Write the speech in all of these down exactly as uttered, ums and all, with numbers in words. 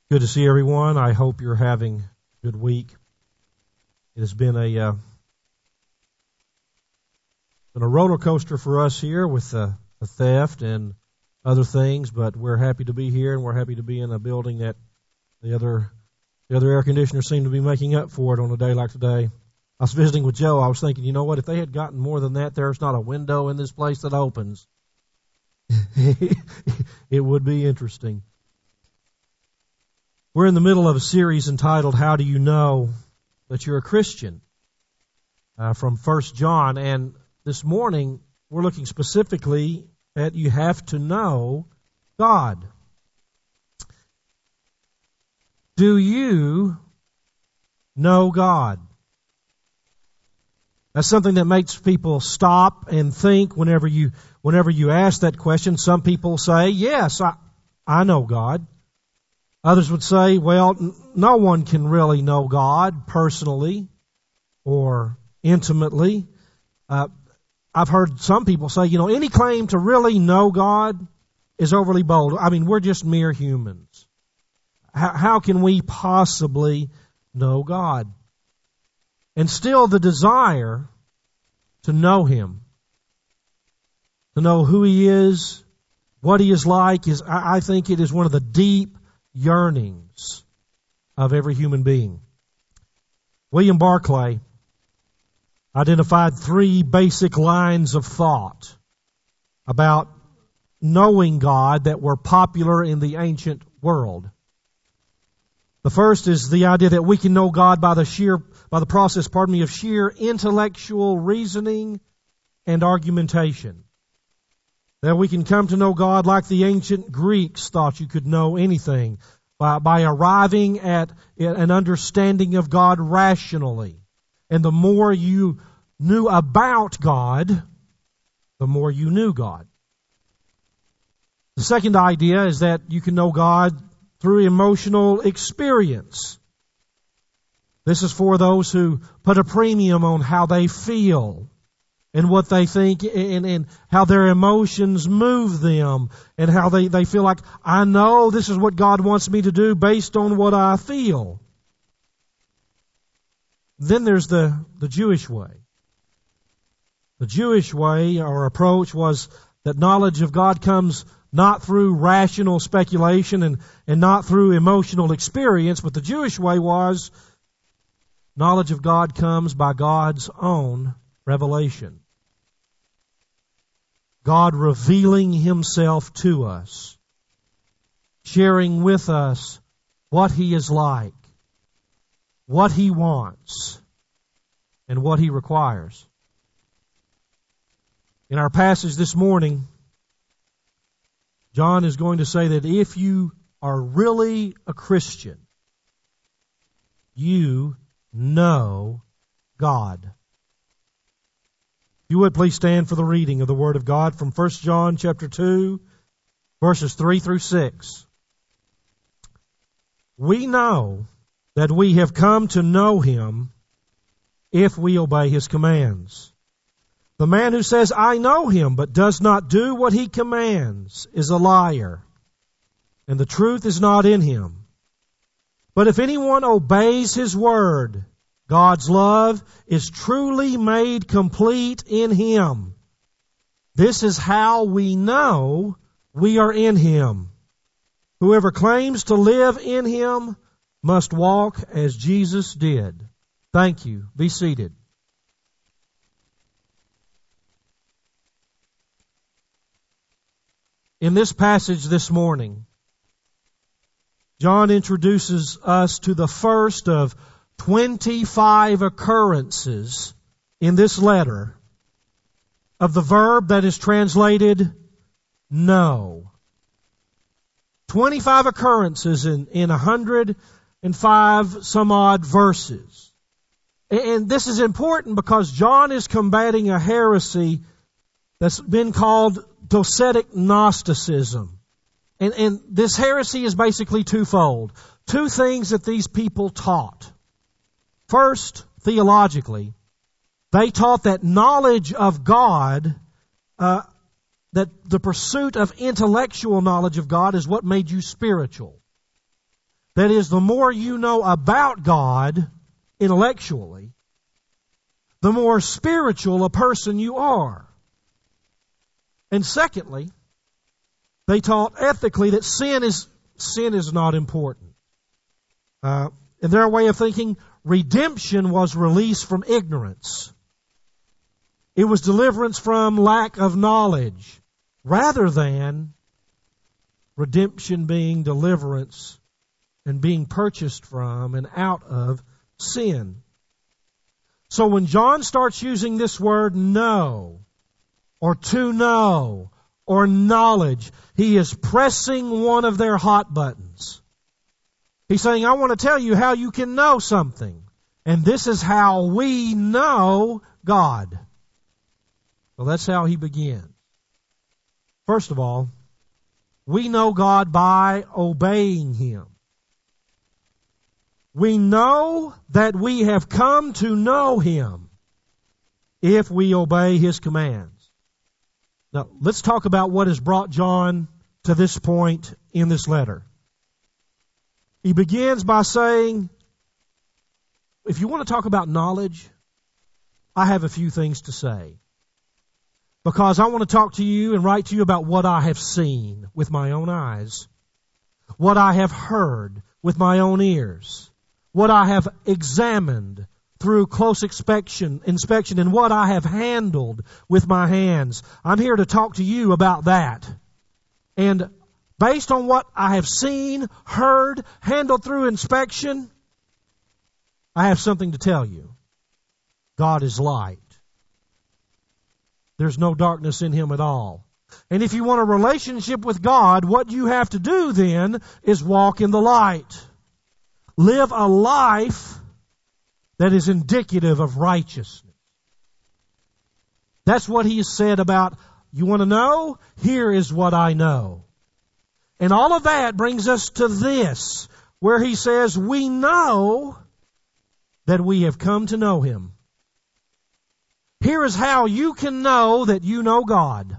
Good to see everyone. I hope you're having a good week. It has been a uh, been a roller coaster for us here with uh, the theft and other things, but we're happy to be here, and we're happy to be in a building that the other the other air conditioners seem to be making up for it on a day like today. I was visiting with Joe. I was thinking, you know what? If they had gotten more than that, there's not a window in this place that opens. It would be interesting. We're in the middle of a series entitled, How Do You Know That You're a Christian? Uh, from First John. And this morning, we're looking specifically at you have to know God. Do you know God? That's something that makes people stop and think whenever you whenever you ask that question. Some people say, yes, I, I know God. Others would say, well, no one can really know God personally or intimately. Uh, I've heard some people say, you know, any claim to really know God is overly bold. I mean, we're just mere humans. How, how can we possibly know God? And still the desire to know Him, to know who He is, what He is like, is I, I think it is one of the deep yearnings of every human being. William Barclay identified three basic lines of thought about knowing God that were popular in the ancient world. The first is the idea that we can know God by the sheer, by the process, pardon me, of sheer intellectual reasoning and argumentation. That we can come to know God like the ancient Greeks thought you could know anything, by, by arriving at an understanding of God rationally. And the more you knew about God, the more you knew God. The second idea is that you can know God through emotional experience. This is for those who put a premium on how they feel and what they think and, and how their emotions move them and how they, they feel like, I know this is what God wants me to do based on what I feel. Then there's the, the Jewish way. The Jewish way or approach was that knowledge of God comes not through rational speculation and, and not through emotional experience, but the Jewish way was knowledge of God comes by God's own revelation. God revealing Himself to us, sharing with us what He is like, what He wants, and what He requires. In our passage this morning, John is going to say that if you are really a Christian, you know God. If you would please stand for the reading of the Word of God from First John chapter two, verses three through six. We know that we have come to know Him if we obey His commands. The man who says, I know Him, but does not do what He commands is a liar, and the truth is not in him. But if anyone obeys His word, God's love is truly made complete in Him. This is how we know we are in Him. Whoever claims to live in Him must walk as Jesus did. Thank you. Be seated. In this passage this morning, John introduces us to the first of twenty-five occurrences in this letter of the verb that is translated know. twenty-five occurrences in, in one hundred five some odd verses. And this is important because John is combating a heresy that's been called Docetic Gnosticism. And, and this heresy is basically twofold. Two things that these people taught. First, theologically, they taught that knowledge of God, uh, that the pursuit of intellectual knowledge of God is what made you spiritual. That is, the more you know about God intellectually, the more spiritual a person you are. And secondly, they taught ethically that sin is sin is not important. Uh, in their way of thinking, redemption was release from ignorance. It was deliverance from lack of knowledge, rather than redemption being deliverance and being purchased from and out of sin. So when John starts using this word know, or to know, or knowledge, he is pressing one of their hot buttons. He's saying, I want to tell you how you can know something. And this is how we know God. Well, that's how he begins. First of all, we know God by obeying Him. We know that we have come to know Him if we obey His commands. Now, let's talk about what has brought John to this point in this letter. He begins by saying, if you want to talk about knowledge, I have a few things to say. Because I want to talk to you and write to you about what I have seen with my own eyes, what I have heard with my own ears, what I have examined through close inspection, inspection, and what I have handled with my hands. I'm here to talk to you about that. And based on what I have seen, heard, handled through inspection, I have something to tell you. God is light. There's no darkness in Him at all. And if you want a relationship with God, what you have to do then is walk in the light. Live a life that is indicative of righteousness. That's what He has said about, you want to know? Here is what I know. And all of that brings us to this, where He says, we know that we have come to know Him. Here is how you can know that you know God.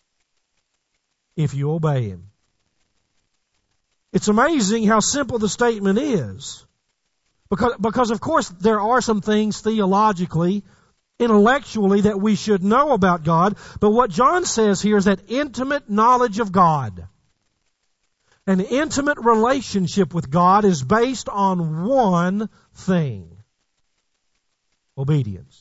If you obey Him. It's amazing how simple the statement is. Because, because of course there are some things theologically, intellectually that we should know about God. But what John says here is that intimate knowledge of God. An intimate relationship with God is based on one thing. Obedience.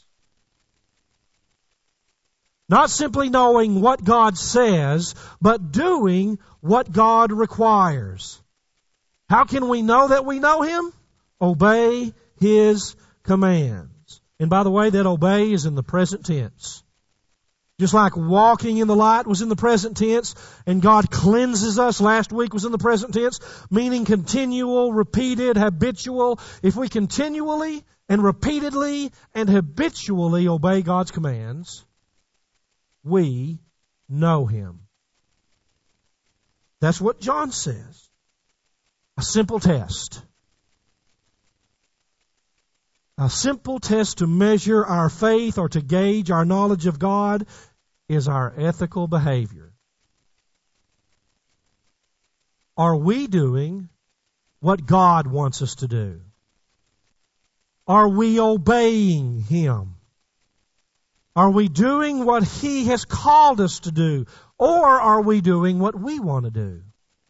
Not simply knowing what God says, but doing what God requires. How can we know that we know Him? Obey His commands. And by the way, that obey is in the present tense. Just like walking in the light was in the present tense, and God cleanses us last week was in the present tense, meaning continual, repeated, habitual. If we continually and repeatedly and habitually obey God's commands, we know Him. That's what John says. A simple test. A simple test to measure our faith or to gauge our knowledge of God is our ethical behavior. Are we doing what God wants us to do? Are we obeying Him? Are we doing what He has called us to do? Or are we doing what we want to do?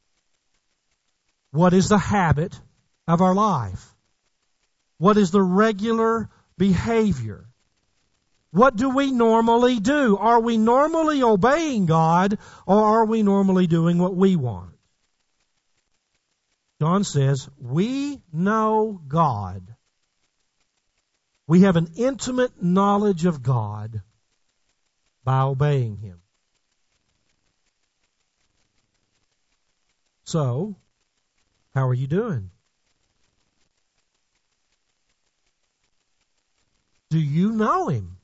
What is the habit of our life? What is the regular behavior? What do we normally do? Are we normally obeying God, or are we normally doing what we want? John says, we know God. We have an intimate knowledge of God by obeying Him. So, how are you doing? Do you know Him?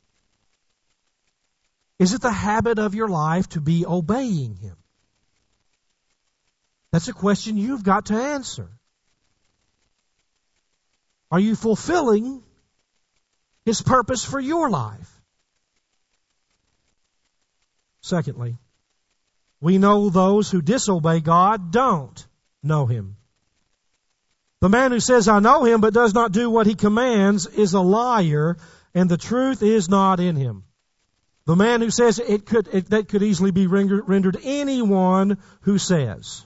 Is it the habit of your life to be obeying Him? That's a question you've got to answer. Are you fulfilling His purpose for your life? Secondly, we know those who disobey God don't know Him. The man who says, I know him, but does not do what he commands is a liar, and the truth is not in him. The man who says it could, it, that could easily be rendered, rendered anyone who says.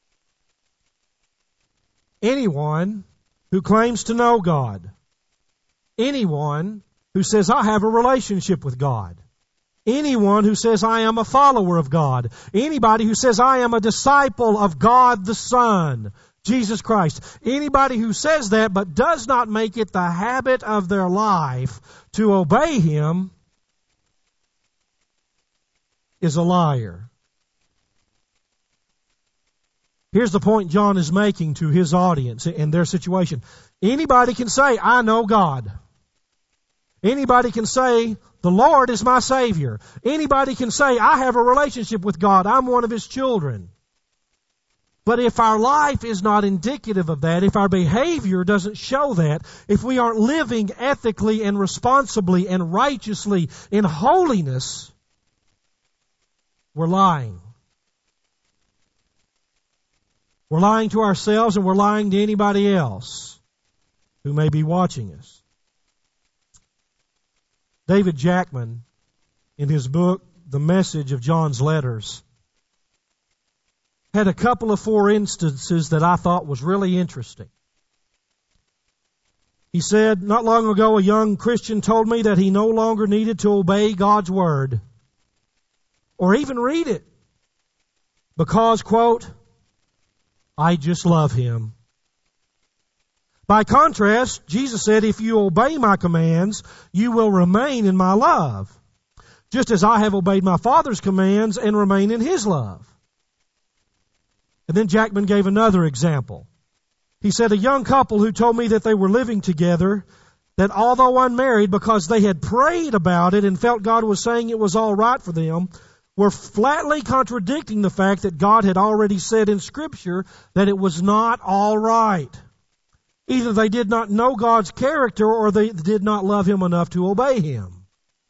Anyone who claims to know God. Anyone who says, I have a relationship with God. Anyone who says, I am a follower of God. Anybody who says, I am a disciple of God the Son, Jesus Christ. Anybody who says that but does not make it the habit of their life to obey Him is a liar. Here's the point John is making to his audience and their situation. Anybody can say, I know God. Anybody can say, the Lord is my Savior. Anybody can say, I have a relationship with God. I'm one of His children. But if our life is not indicative of that, if our behavior doesn't show that, if we aren't living ethically and responsibly and righteously in holiness, we're lying. We're lying to ourselves and we're lying to anybody else who may be watching us. David Jackman, in his book, The Message of John's Letters, had a couple of four instances that I thought was really interesting. He said, not long ago a young Christian told me that he no longer needed to obey God's Word or even read it because, quote, I just love Him. By contrast, Jesus said, if you obey my commands, you will remain in my love, just as I have obeyed my Father's commands and remain in His love. And then Jackman gave another example. He said, a young couple who told me that they were living together, that although unmarried, because they had prayed about it and felt God was saying it was all right for them, were flatly contradicting the fact that God had already said in Scripture that it was not all right. Either they did not know God's character or they did not love Him enough to obey Him.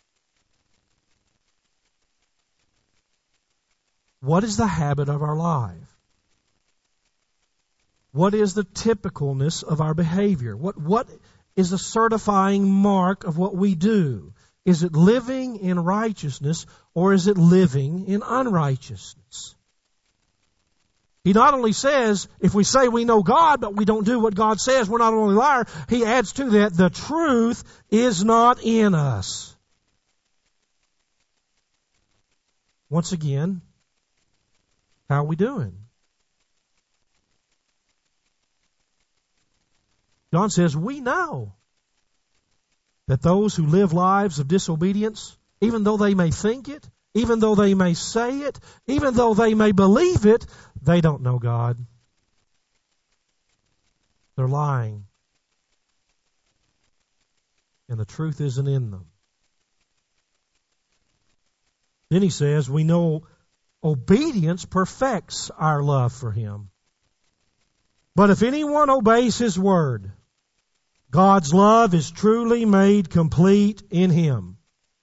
What is the habit of our life? What is the typicalness of our behavior? What, what is the certifying mark of what we do? Is it living in righteousness or is it living in unrighteousness? He not only says, if we say we know God, but we don't do what God says, we're not only a liar. He adds to that, the truth is not in us. Once again, how are we doing? John says, we know that those who live lives of disobedience, even though they may think it, even though they may say it, even though they may believe it, they don't know God. They're lying. And the truth isn't in them. Then he says, we know obedience perfects our love for Him. But if anyone obeys His word, God's love is truly made complete in him.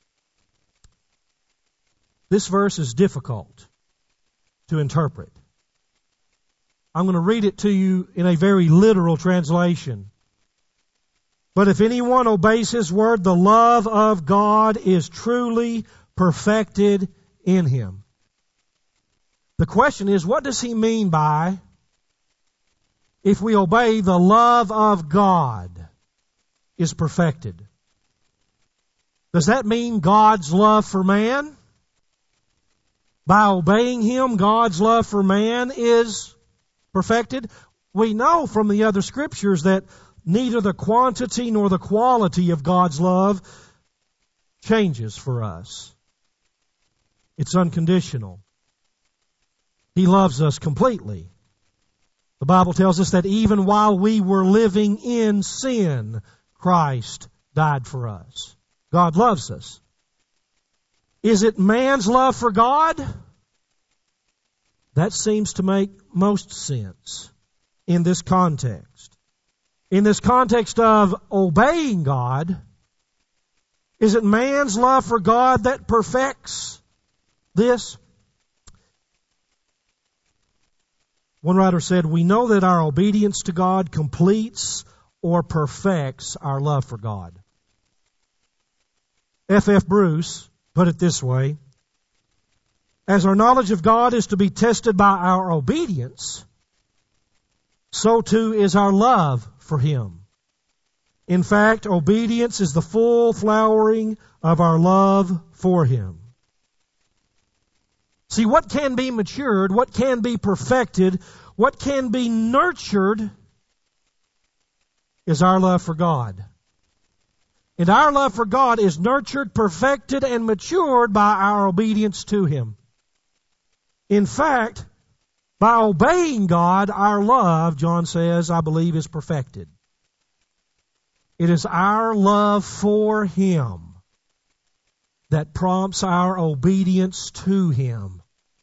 This verse is difficult to interpret. I'm going to read it to you in a very literal translation. But if anyone obeys His word, the love of God is truly perfected in him. The question is, what does he mean by, if we obey, the love of God is perfected? Does that mean God's love for man? By obeying Him, God's love for man is perfected? We know from the other Scriptures that neither the quantity nor the quality of God's love changes for us. It's unconditional. He loves us completely. The Bible tells us that even while we were living in sin, Christ died for us. God loves us. Is it man's love for God? That seems to make most sense in this context. In this context of obeying God, is it man's love for God that perfects this? One writer said, we know that our obedience to God completes or perfects our love for God. F F Bruce put it this way, as our knowledge of God is to be tested by our obedience, so too is our love for Him. In fact, obedience is the full flowering of our love for Him. See, what can be matured, what can be perfected, what can be nurtured is our love for God. And our love for God is nurtured, perfected, and matured by our obedience to Him. In fact, by obeying God, our love, John says, I believe, is perfected. It is our love for Him that prompts our obedience to Him.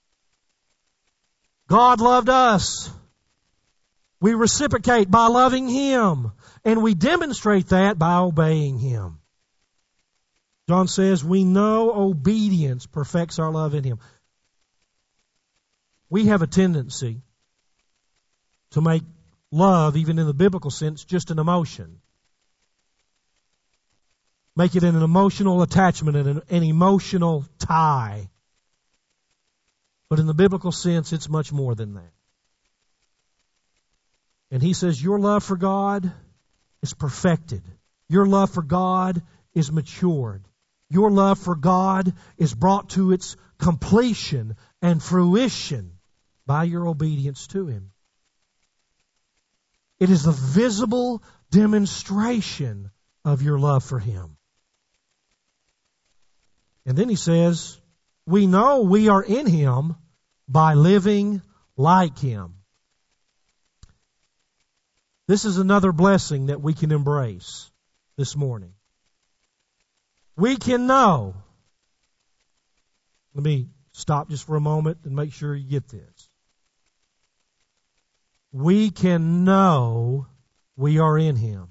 God loved us. We reciprocate by loving Him, and we demonstrate that by obeying Him. John says we know obedience perfects our love in Him. We have a tendency to make love, even in the biblical sense, just an emotion. Make it an emotional attachment and an, an emotional tie. But in the biblical sense, it's much more than that. And he says your love for God is perfected. Your love for God is matured. Your love for God is brought to its completion and fruition by your obedience to Him. It is the visible demonstration of your love for Him. And then he says, we know we are in Him by living like Him. This is another blessing that we can embrace this morning. We can know. Let me stop just for a moment and make sure you get this. We can know we are in Him.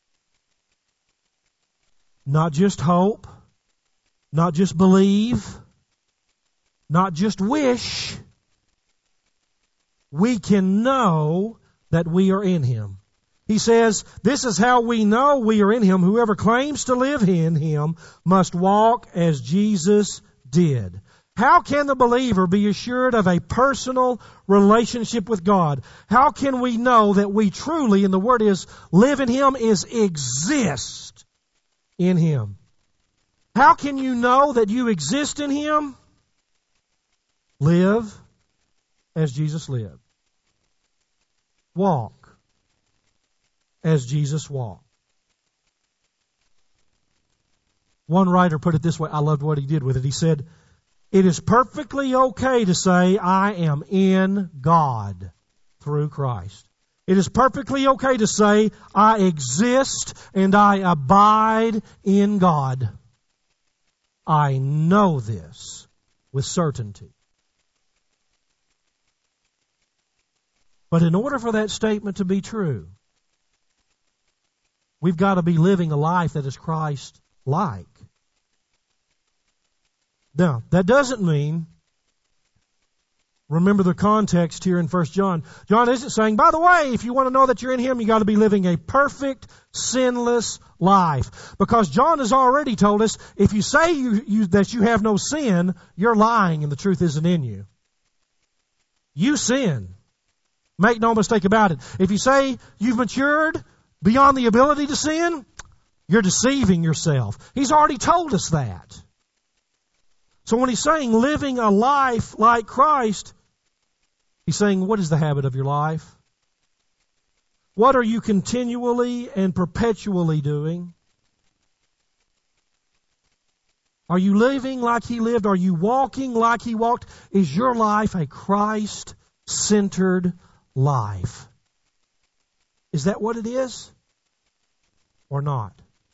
Not just hope, not just believe, not just wish. We can know that we are in Him. He says, this is how we know we are in Him. Whoever claims to live in Him must walk as Jesus did. How can the believer be assured of a personal relationship with God? How can we know that we truly, and the word is live in Him, is exist in Him? How can you know that you exist in Him? Live as Jesus lived. Walk as Jesus walked. One writer put it this way. I loved what he did with it. He said, it is perfectly okay to say, I am in God through Christ. It is perfectly okay to say, I exist and I abide in God. I know this with certainty. But in order for that statement to be true, we've got to be living a life that is Christ-like. Now, that doesn't mean, remember the context here in First John. John isn't saying, by the way, if you want to know that you're in Him, you got to be living a perfect, sinless life. Because John has already told us, if you say you, you, that you have no sin, you're lying and the truth isn't in you. You sin. Make no mistake about it. If you say you've matured beyond the ability to sin, you're deceiving yourself. He's already told us that. So when he's saying living a life like Christ, he's saying, what is the habit of your life? What are you continually and perpetually doing? Are you living like He lived? Are you walking like He walked? Is your life a Christ-centered life? Is that what it is? Or not?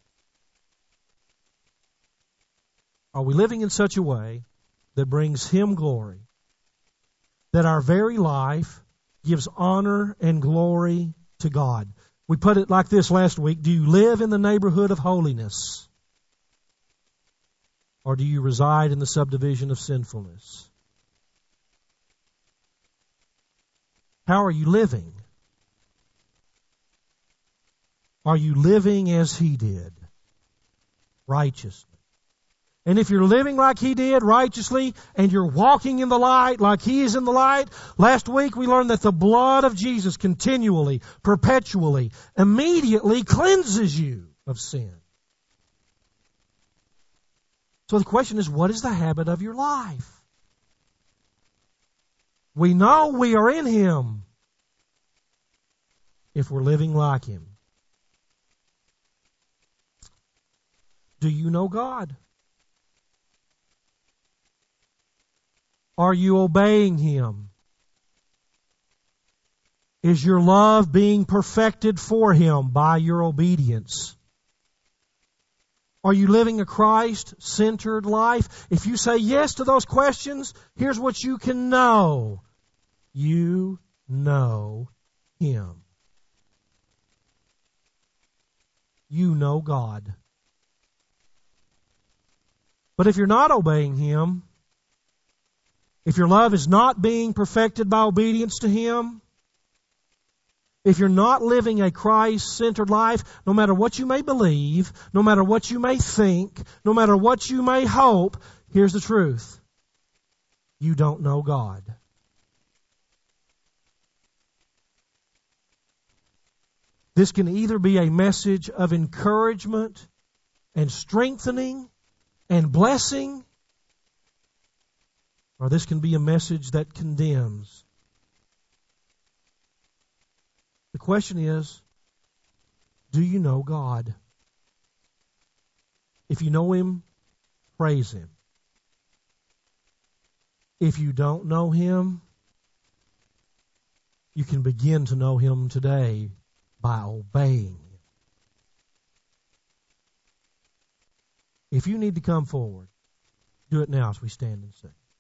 Are we living in such a way that brings Him glory? That our very life gives honor and glory to God? We put it like this last week. Do you live in the neighborhood of holiness? Or do you reside in the subdivision of sinfulness? How are you living? Are you living as He did? Righteously. And if you're living like He did, righteously, and you're walking in the light like He is in the light, last week we learned that the blood of Jesus continually, perpetually, immediately cleanses you of sin. So the question is, what is the habit of your life? We know we are in Him if we're living like Him. Do you know God? Are you obeying Him? Is your love being perfected for Him by your obedience? Are you living a Christ-centered life? If you say yes to those questions, here's what you can know. You know Him. You know God. But if you're not obeying Him, if your love is not being perfected by obedience to Him, if you're not living a Christ-centered life, no matter what you may believe, no matter what you may think, no matter what you may hope, here's the truth. You don't know God. This can either be a message of encouragement and strengthening and blessing, or this can be a message that condemns. The question is, do you know God? If you know Him, praise Him. If you don't know Him, you can begin to know Him today by obeying Him. If you need to come forward, do it now as we stand and sing.